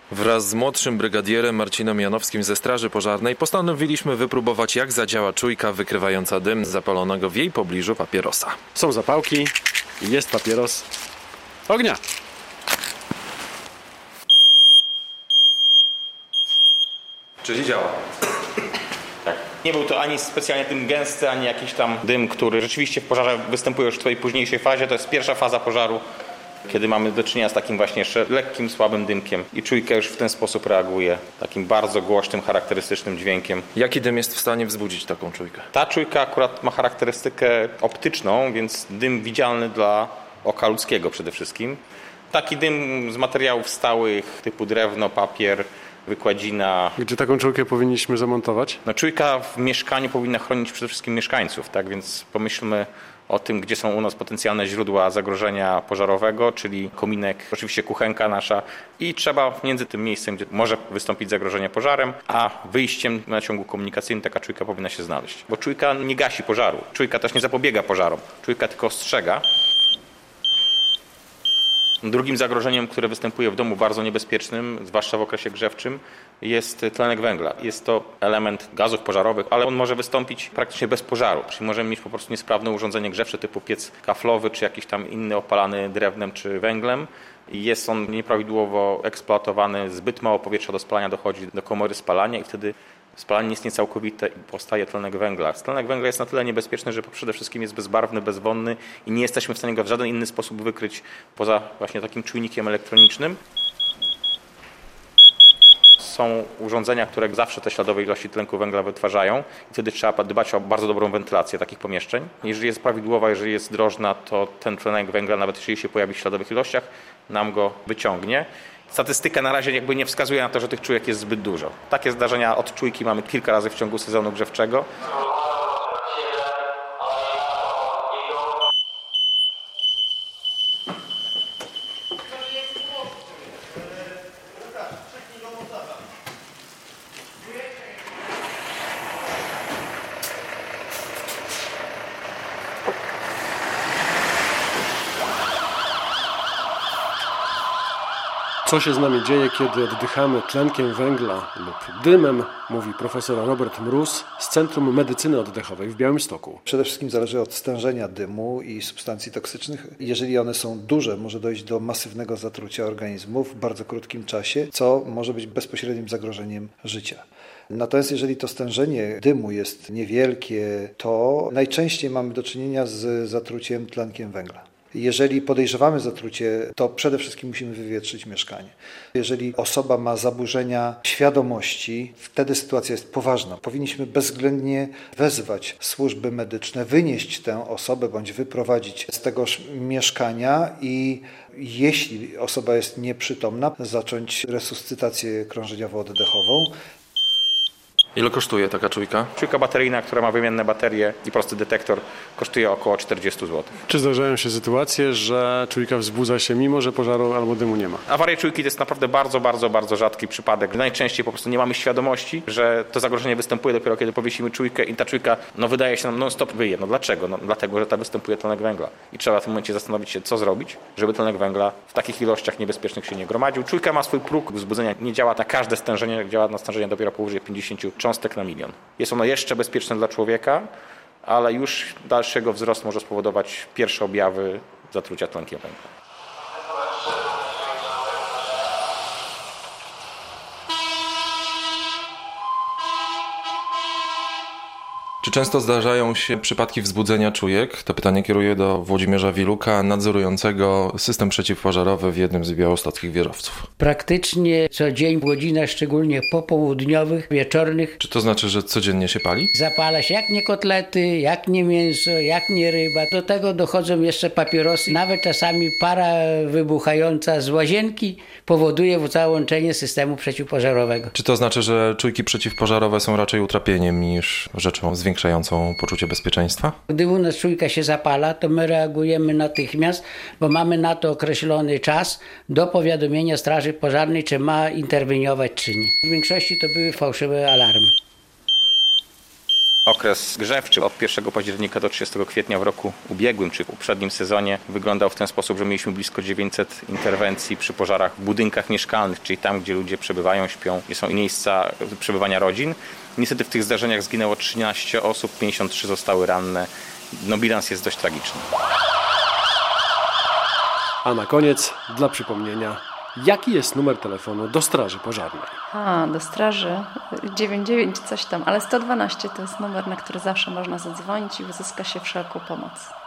Wraz z młodszym brygadierem Marcinem Janowskim ze Straży Pożarnej postanowiliśmy wypróbować, jak zadziała czujka wykrywająca dym z zapalonego w jej pobliżu papierosa. Są zapałki, jest papieros. Ognia! Czyli działa. Tak. Nie był to ani specjalnie dym gęsty, ani jakiś tam dym, który rzeczywiście w pożarze występuje już w tej późniejszej fazie. To jest pierwsza faza pożaru, kiedy mamy do czynienia z takim właśnie jeszcze lekkim, słabym dymkiem i czujka już w ten sposób reaguje, takim bardzo głośnym, charakterystycznym dźwiękiem. Jaki dym jest w stanie wzbudzić taką czujkę? Ta czujka akurat ma charakterystykę optyczną, więc dym widzialny dla oka ludzkiego przede wszystkim. Taki dym z materiałów stałych typu drewno, papier, wykładzina. Gdzie taką czujkę powinniśmy zamontować? Czujka w mieszkaniu powinna chronić przede wszystkim mieszkańców, tak? Więc pomyślmy o tym, gdzie są u nas potencjalne źródła zagrożenia pożarowego, czyli kominek, oczywiście kuchenka nasza i trzeba między tym miejscem, gdzie może wystąpić zagrożenie pożarem, a wyjściem na ciągu komunikacyjnym taka czujka powinna się znaleźć. Bo czujka nie gasi pożaru, czujka też nie zapobiega pożarom, czujka tylko ostrzega. Drugim zagrożeniem, które występuje w domu, bardzo niebezpiecznym, zwłaszcza w okresie grzewczym, jest tlenek węgla. Jest to element gazów pożarowych, ale on może wystąpić praktycznie bez pożaru. Czyli możemy mieć po prostu niesprawne urządzenie grzewcze typu piec kaflowy, czy jakiś tam inny opalany drewnem czy węglem. Jest on nieprawidłowo eksploatowany, zbyt mało powietrza do spalania dochodzi do komory spalania i wtedy spalanie jest niecałkowite i powstaje tlenek węgla. Tlenek węgla jest na tyle niebezpieczny, że przede wszystkim jest bezbarwny, bezwonny i nie jesteśmy w stanie go w żaden inny sposób wykryć poza właśnie takim czujnikiem elektronicznym. Są urządzenia, które zawsze te śladowe ilości tlenku węgla wytwarzają i wtedy trzeba dbać o bardzo dobrą wentylację takich pomieszczeń. Jeżeli jest prawidłowa, jeżeli jest drożna, to ten tlenek węgla, nawet jeżeli się pojawi w śladowych ilościach, nam go wyciągnie. Statystyka na razie jakby nie wskazuje na to, że tych czujek jest zbyt dużo. Takie zdarzenia od czujki mamy kilka razy w ciągu sezonu grzewczego. Co się z nami dzieje, kiedy oddychamy tlenkiem węgla lub dymem, mówi profesor Robert Mróz z Centrum Medycyny Oddechowej w Białymstoku. Przede wszystkim zależy od stężenia dymu i substancji toksycznych. Jeżeli one są duże, może dojść do masywnego zatrucia organizmu w bardzo krótkim czasie, co może być bezpośrednim zagrożeniem życia. Natomiast jeżeli to stężenie dymu jest niewielkie, to najczęściej mamy do czynienia z zatruciem tlenkiem węgla. Jeżeli podejrzewamy zatrucie, to przede wszystkim musimy wywietrzyć mieszkanie. Jeżeli osoba ma zaburzenia świadomości, wtedy sytuacja jest poważna. Powinniśmy bezwzględnie wezwać służby medyczne, wynieść tę osobę bądź wyprowadzić z tegoż mieszkania i jeśli osoba jest nieprzytomna, zacząć resuscytację krążeniowo-oddechową. Ile kosztuje taka czujka? Czujka bateryjna, która ma wymienne baterie i prosty detektor, kosztuje około 40 zł. Czy zdarzają się sytuacje, że czujka wzbudza się mimo, że pożaru albo dymu nie ma? Awarie czujki to jest naprawdę bardzo rzadki przypadek. Najczęściej po prostu nie mamy świadomości, że to zagrożenie występuje dopiero kiedy powiesimy czujkę i ta czujka wydaje się nam non-stop wyje. Dlaczego? Dlatego, że występuje tlenek węgla. I trzeba w tym momencie zastanowić się, co zrobić, żeby tlenek węgla w takich ilościach niebezpiecznych się nie gromadził. Czujka ma swój próg wzbudzenia. Nie działa na każde stężenie, działa na stężenie dopiero powyżej 50 cząstek na milion. Jest ono jeszcze bezpieczne dla człowieka, ale już dalszy jego wzrost może spowodować pierwsze objawy zatrucia tlenkiem węgla. Czy często zdarzają się przypadki wzbudzenia czujek? To pytanie kieruję do Włodzimierza Wiluka, nadzorującego system przeciwpożarowy w jednym z białostockich wieżowców. Praktycznie co dzień w godzinach, szczególnie popołudniowych, wieczornych. Czy to znaczy, że codziennie się pali? Zapala się jak nie kotlety, jak nie mięso, jak nie ryba. Do tego dochodzą jeszcze papierosy. Nawet czasami para wybuchająca z łazienki powoduje załączenie systemu przeciwpożarowego. Czy to znaczy, że czujki przeciwpożarowe są raczej utrapieniem niż rzeczą zwiększającą poczucie bezpieczeństwa? Gdy u nas czujka się zapala, to my reagujemy natychmiast, bo mamy na to określony czas do powiadomienia Straży Pożarnej, czy ma interweniować, czy nie. W większości to były fałszywe alarmy. Okres grzewczy od 1 października do 30 kwietnia w roku ubiegłym, czy w poprzednim sezonie, wyglądał w ten sposób, że mieliśmy blisko 900 interwencji przy pożarach w budynkach mieszkalnych, czyli tam, gdzie ludzie przebywają, śpią, gdzie są miejsca przebywania rodzin. Niestety w tych zdarzeniach zginęło 13 osób, 53 zostały ranne. Bilans jest dość tragiczny. A na koniec, dla przypomnienia, jaki jest numer telefonu do straży pożarnej? Do straży 99 coś tam, ale 112 to jest numer, na który zawsze można zadzwonić i uzyska się wszelką pomoc.